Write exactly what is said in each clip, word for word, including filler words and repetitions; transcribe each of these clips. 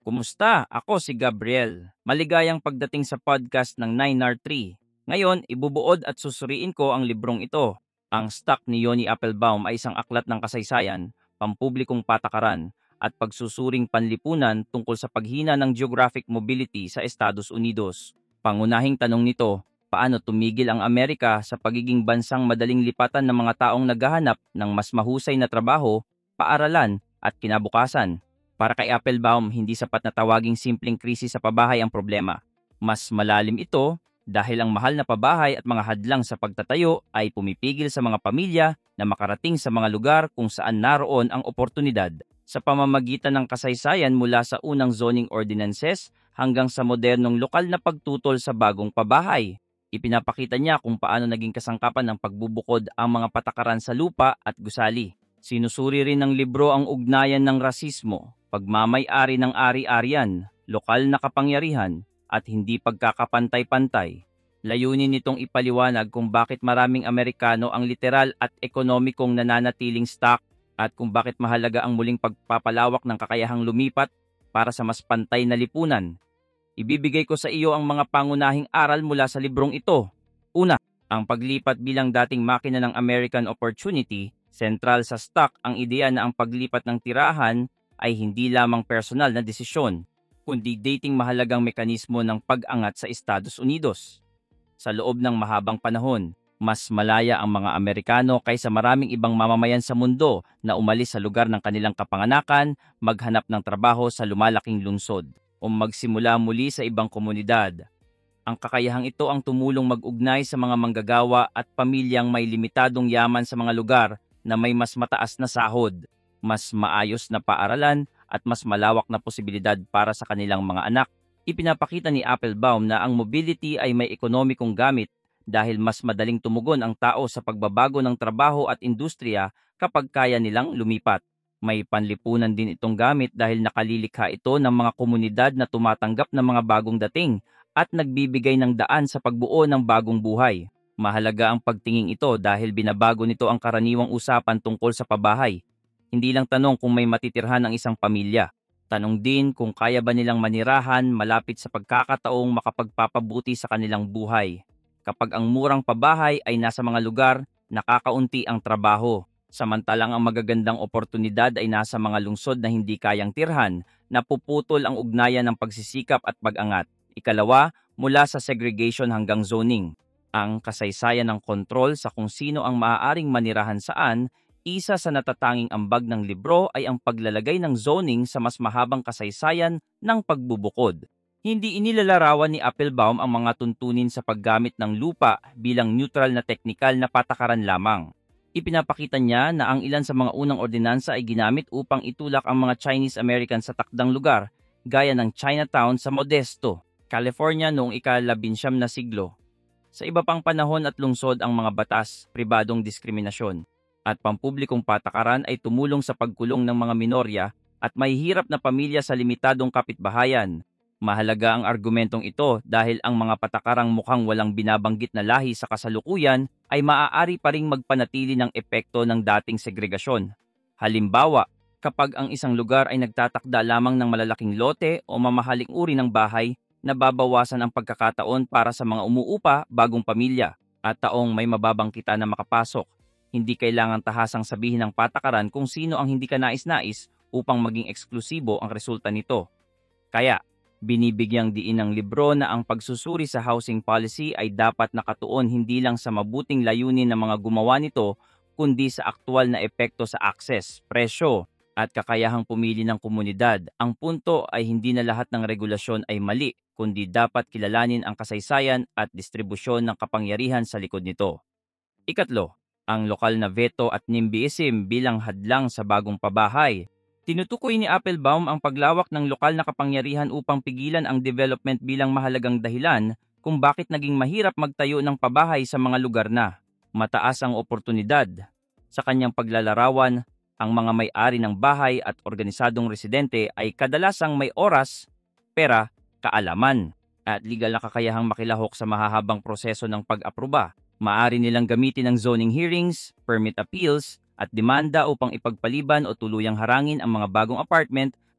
Kumusta? Ako si Gabriel. Maligayang pagdating sa podcast ng nine R three. Ngayon, ibubuod at susuriin ko ang librong ito. Ang Stock ni Yoni Applebaum ay isang aklat ng kasaysayan, pampublikong patakaran, at pagsusuring panlipunan tungkol sa paghina ng geographic mobility sa Estados Unidos. Pangunahing tanong nito, paano tumigil ang Amerika sa pagiging bansang madaling lipatan ng mga taong naghahanap ng mas mahusay na trabaho, paaralan, at kinabukasan? Para kay Applebaum, hindi sapat na tawaging simpleng krisis sa pabahay ang problema. Mas malalim ito dahil ang mahal na pabahay at mga hadlang sa pagtatayo ay pumipigil sa mga pamilya na makarating sa mga lugar kung saan naroon ang oportunidad. Sa pamamagitan ng kasaysayan mula sa unang zoning ordinances hanggang sa modernong lokal na pagtutol sa bagong pabahay. Ipinapakita niya kung paano naging kasangkapan ng pagbubukod ang mga patakaran sa lupa at gusali. Sinusuri rin ng libro ang ugnayan ng rasismo, pagmamay-ari ng ari-arian, lokal na kapangyarihan, at hindi pagkakapantay-pantay. Layunin nitong ipaliwanag kung bakit maraming Amerikano ang literal at ekonomikong nananatiling stock at kung bakit mahalaga ang muling pagpapalawak ng kakayahang lumipat para sa mas pantay na lipunan. Ibibigay ko sa iyo ang mga pangunahing aral mula sa librong ito. Una, ang paglipat bilang dating makina ng American Opportunity. Sentral sa stock ang ideya na ang paglipat ng tirahan ay hindi lamang personal na desisyon, kundi dating mahalagang mekanismo ng pag-angat sa Estados Unidos. Sa loob ng mahabang panahon, mas malaya ang mga Amerikano kaysa maraming ibang mamamayan sa mundo na umalis sa lugar ng kanilang kapanganakan, maghanap ng trabaho sa lumalaking lungsod, o magsimula muli sa ibang komunidad. Ang kakayahang ito ang tumulong mag-ugnay sa mga manggagawa at pamilyang may limitadong yaman sa mga lugar na may mas mataas na sahod, mas maayos na paaralan at mas malawak na posibilidad para sa kanilang mga anak. Ipinapakita ni Applebaum na ang mobility ay may ekonomikong gamit dahil mas madaling tumugon ang tao sa pagbabago ng trabaho at industriya kapag kaya nilang lumipat. May panlipunan din itong gamit dahil nakalilikha ito ng mga komunidad na tumatanggap ng mga bagong dating at nagbibigay ng daan sa pagbuo ng bagong buhay. Mahalaga ang pagtingin ito dahil binabago nito ang karaniwang usapan tungkol sa pabahay. Hindi lang tanong kung may matitirhan ang isang pamilya. Tanong din kung kaya ba nilang manirahan malapit sa pagkakataong makapagpapabuti sa kanilang buhay. Kapag ang murang pabahay ay nasa mga lugar, nakakaunti ang trabaho. Samantalang ang magagandang oportunidad ay nasa mga lungsod na hindi kayang tirhan, napuputol ang ugnayan ng pagsisikap at pag-angat. Ikalawa, mula sa segregation hanggang zoning. Ang kasaysayan ng kontrol sa kung sino ang maaaring manirahan saan, isa sa natatanging ambag ng libro ay ang paglalagay ng zoning sa mas mahabang kasaysayan ng pagbubukod. Hindi inilalarawan ni Applebaum ang mga tuntunin sa paggamit ng lupa bilang neutral na teknikal na patakaran lamang. Ipinapakita niya na ang ilan sa mga unang ordinansa ay ginamit upang itulak ang mga Chinese American sa takdang lugar, gaya ng Chinatown sa Modesto, California noong ikalabinsyam na siglo. Sa iba pang panahon at lungsod ang mga batas, pribadong diskriminasyon, at pampublikong patakaran ay tumulong sa pagkulong ng mga minorya at mahihirap na pamilya sa limitadong kapitbahayan. Mahalaga ang argumentong ito dahil ang mga patakarang mukhang walang binabanggit na lahi sa kasalukuyan ay maaari pa ring magpanatili ng epekto ng dating segregasyon. Halimbawa, kapag ang isang lugar ay nagtatakda lamang ng malalaking lote o mamahaling uri ng bahay, nababawasan ang pagkakataon para sa mga umuupa bagong pamilya at taong may mababang kita na makapasok. Hindi kailangan tahasang sabihin ng patakaran kung sino ang hindi ka nais-nais upang maging eksklusibo ang resulta nito. Kaya, binibigyang diin ng libro na ang pagsusuri sa housing policy ay dapat nakatuon hindi lang sa mabuting layunin ng mga gumawa nito, kundi sa aktwal na epekto sa access, presyo, at kakayahang pumili ng komunidad. Ang punto ay hindi na lahat ng regulasyon ay mali, kundi dapat kilalanin ang kasaysayan at distribusyon ng kapangyarihan sa likod nito. Ikatlo, ang lokal na veto at NIMBYism bilang hadlang sa bagong pabahay. Tinutukoy ni Applebaum ang paglawak ng lokal na kapangyarihan upang pigilan ang development bilang mahalagang dahilan kung bakit naging mahirap magtayo ng pabahay sa mga lugar na mataas ang oportunidad. Sa kanyang paglalarawan, ang mga may-ari ng bahay at organisadong residente ay kadalasang may oras, pera, kaalaman, at legal na kakayahang makilahok sa mahahabang proseso ng pag-aproba. Maaari nilang gamitin ang zoning hearings, permit appeals, at demanda upang ipagpaliban o tuluyang harangin ang mga bagong apartment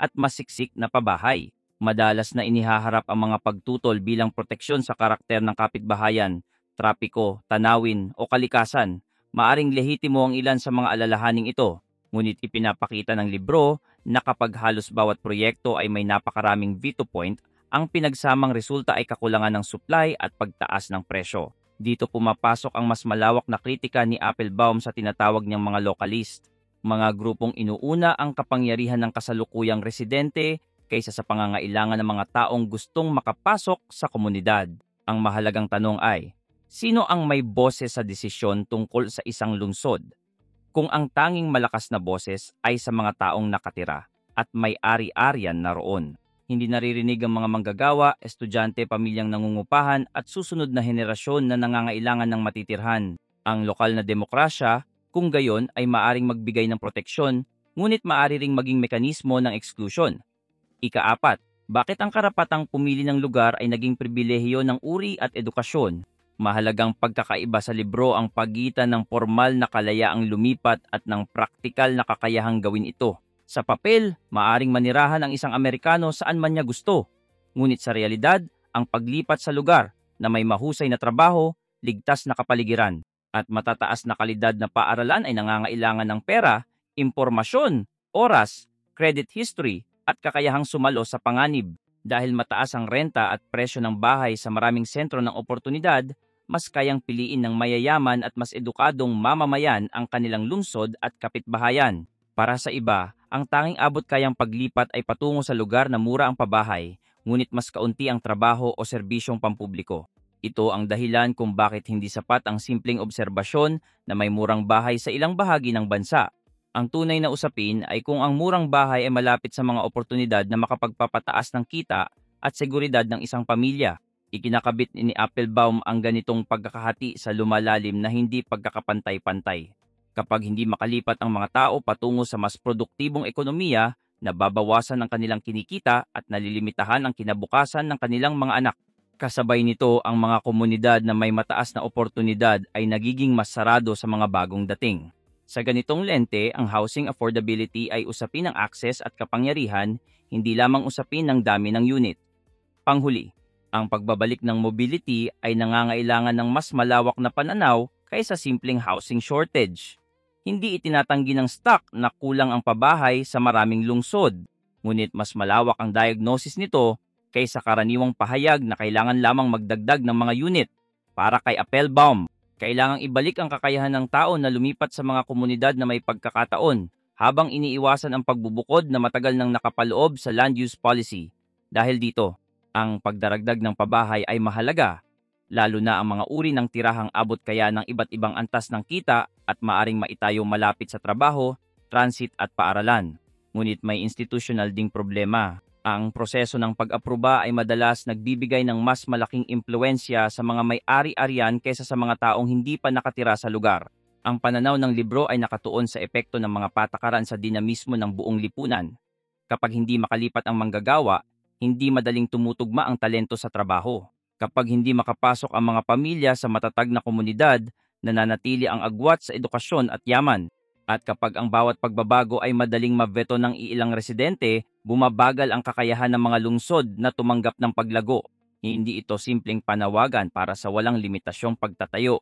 at masiksik na pabahay. Madalas na inihaharap ang mga pagtutol bilang proteksyon sa karakter ng kapitbahayan, trapiko, tanawin o kalikasan. Maaring lehitimo ang ilan sa mga alalahaning ito, ngunit ipinapakita ng libro na kapag halos bawat proyekto ay may napakaraming veto point, ang pinagsamang resulta ay kakulangan ng supply at pagtaas ng presyo. Dito pumapasok ang mas malawak na kritika ni Applebaum sa tinatawag niyang mga localist, mga grupong inuuna ang kapangyarihan ng kasalukuyang residente kaysa sa pangangailangan ng mga taong gustong makapasok sa komunidad. Ang mahalagang tanong ay, sino ang may boses sa desisyon tungkol sa isang lungsod? Kung ang tanging malakas na boses ay sa mga taong nakatira at may ari-arian na roon. Hindi naririnig ang mga manggagawa, estudyante, pamilyang nangungupahan at susunod na henerasyon na nangangailangan ng matitirhan. Ang lokal na demokrasya, kung gayon ay maaring magbigay ng proteksyon, ngunit maaari ring maging mekanismo ng exclusion. Ikaapat, bakit ang karapatang pumili ng lugar ay naging pribilehiyo ng uri at edukasyon? Mahalagang pagkakaiba sa libro ang pagitan ng formal na kalayaang lumipat at ng praktikal na kakayahang gawin ito. Sa papel, maaring manirahan ang isang Amerikano saan man niya gusto. Ngunit sa realidad, ang paglipat sa lugar na may mahusay na trabaho, ligtas na kapaligiran, at matataas na kalidad na paaralan ay nangangailangan ng pera, impormasyon, oras, credit history, at kakayahang sumalo sa panganib. Dahil mataas ang renta at presyo ng bahay sa maraming sentro ng oportunidad, mas kayang piliin ng mayayaman at mas edukadong mamamayan ang kanilang lungsod at kapitbahayan. Para sa iba, ang tanging abot kayang paglipat ay patungo sa lugar na mura ang pabahay, ngunit mas kaunti ang trabaho o serbisyong pampubliko. Ito ang dahilan kung bakit hindi sapat ang simpleng obserbasyon na may murang bahay sa ilang bahagi ng bansa. Ang tunay na usapin ay kung ang murang bahay ay malapit sa mga oportunidad na makapagpapataas ng kita at seguridad ng isang pamilya. Ikinakabit ni Applebaum ang ganitong pagkakahati sa lumalalim na hindi pagkakapantay-pantay. Kapag hindi makalipat ang mga tao patungo sa mas produktibong ekonomiya, nababawasan ang kanilang kinikita at nalilimitahan ang kinabukasan ng kanilang mga anak. Kasabay nito, ang mga komunidad na may mataas na oportunidad ay nagiging mas sarado sa mga bagong dating. Sa ganitong lente, ang housing affordability ay usapin ng access at kapangyarihan, hindi lamang usapin ng dami ng unit. Panghuli, ang pagbabalik ng mobility ay nangangailangan ng mas malawak na pananaw kaysa simpleng housing shortage. Hindi itinatanggi ng stock na kulang ang pabahay sa maraming lungsod, ngunit mas malawak ang diagnosis nito kaysa karaniwang pahayag na kailangan lamang magdagdag ng mga unit. Para kay Applebaum, kailangang ibalik ang kakayahan ng tao na lumipat sa mga komunidad na may pagkakataon habang iniiwasan ang pagbubukod na matagal nang nakapaloob sa land use policy. Dahil dito, ang pagdaragdag ng pabahay ay mahalaga, lalo na ang mga uri ng tirahang abot kaya ng iba't ibang antas ng kita at maaring maitayo malapit sa trabaho, transit at paaralan. Ngunit may institutional ding problema. Ang proseso ng pag-aproba ay madalas nagbibigay ng mas malaking impluensya sa mga may ari-arian kaysa sa mga taong hindi pa nakatira sa lugar. Ang pananaw ng libro ay nakatuon sa epekto ng mga patakaran sa dinamismo ng buong lipunan. Kapag hindi makalipat ang manggagawa, hindi madaling tumutugma ang talento sa trabaho. Kapag hindi makapasok ang mga pamilya sa matatag na komunidad, nananatili ang agwat sa edukasyon at yaman. At kapag ang bawat pagbabago ay madaling maveto ng iilang residente, bumabagal ang kakayahan ng mga lungsod na tumanggap ng paglago. Hindi ito simpleng panawagan para sa walang limitasyong pagtatayo.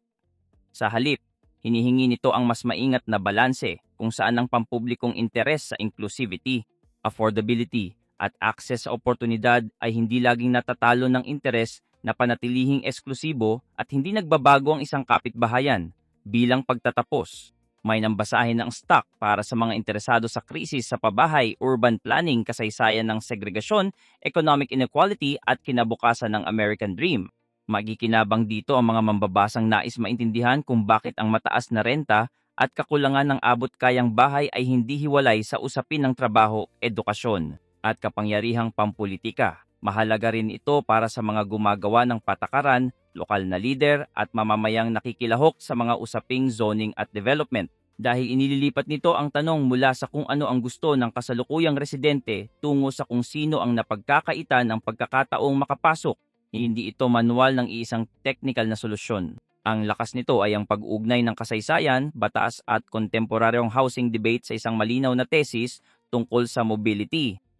Sa halip, hinihingi nito ang mas maingat na balanse kung saan ang pampublikong interes sa inclusivity, affordability, at access sa oportunidad ay hindi laging natatalo ng interes na panatilihing eksklusibo at hindi nagbabago ang isang kapitbahayan. Bilang pagtatapos, may nambasahin ng stock para sa mga interesado sa krisis sa pabahay, urban planning, kasaysayan ng segregasyon, economic inequality at kinabukasan ng American Dream. Magikinabang dito ang mga mambabasang nais maintindihan kung bakit ang mataas na renta at kakulangan ng abot kayang bahay ay hindi hiwalay sa usapin ng trabaho, edukasyon, at kapangyarihang pampolitika. Mahalaga rin ito para sa mga gumagawa ng patakaran, lokal na lider at mamamayang nakikilahok sa mga usaping zoning at development. Dahil inililipat nito ang tanong mula sa kung ano ang gusto ng kasalukuyang residente tungo sa kung sino ang napagkakaitan ng pagkakataong makapasok. Hindi ito manual ng iisang technical na solusyon. Ang lakas nito ay ang pag-uugnay ng kasaysayan, batas at kontemporaryong housing debate sa isang malinaw na tesis tungkol sa mobility.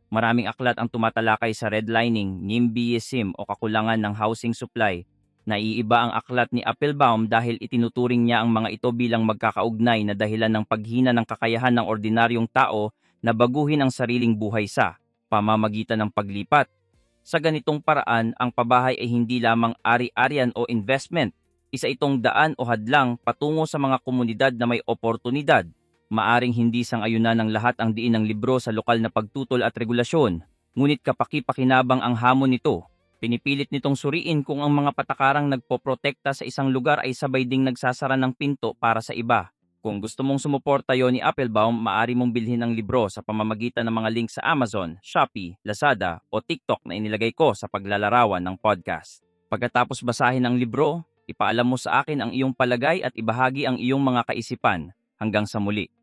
Maraming aklat ang tumatalakay sa redlining, NIMBYism o kakulangan ng housing supply. Naiiba ang aklat ni Applebaum dahil itinuturing niya ang mga ito bilang magkakaugnay na dahilan ng paghina ng kakayahan ng ordinaryong tao na baguhin ang sariling buhay sa pamamagitan ng paglipat. Sa ganitong paraan, ang pabahay ay hindi lamang ari-arian o investment. Isa itong daan o hadlang patungo sa mga komunidad na may oportunidad. Maaring hindi sang-ayunan ng lahat ang diin ng libro sa lokal na pagtutol at regulasyon, ngunit kapaki-pakinabang ang hamon nito. Pinipilit nitong suriin kung ang mga patakarang nagpoprotekta sa isang lugar ay sabay ding nagsasara ng pinto para sa iba. Kung gusto mong sumuporta ni Applebaum, maaari mong bilhin ang libro sa pamamagitan ng mga link sa Amazon, Shopee, Lazada o TikTok na inilagay ko sa paglalarawan ng podcast. Pagkatapos basahin ang libro, ipaalam mo sa akin ang iyong palagay at ibahagi ang iyong mga kaisipan. Hanggang sa muli.